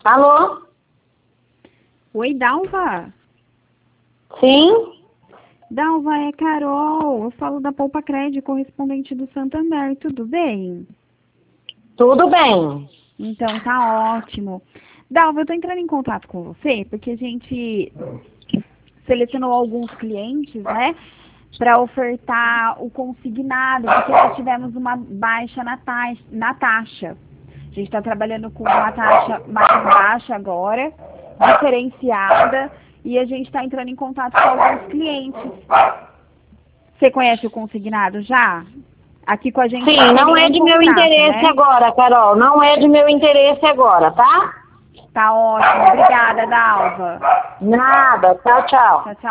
Alô? Oi, Dalva. Sim? Dalva, é Carol. Eu falo da Poupa Cred, correspondente do Santander. Tudo bem? Tudo bem. Então, tá ótimo. Dalva, eu tô entrando em contato com você porque a gente selecionou alguns clientes, né, para ofertar o consignado, porque nós tivemos uma baixa na taxa. A gente está trabalhando com uma taxa mais baixa agora, diferenciada, e a gente está entrando em contato com alguns clientes. Você conhece o consignado já? Aqui com a gente Sim, não tem não é nenhum de meu contrato, interesse né? agora, Carol. Não é de meu interesse agora, tá? Tá ótimo. Obrigada, Dalva. Nada. Tchau, tchau. Tchau, tchau.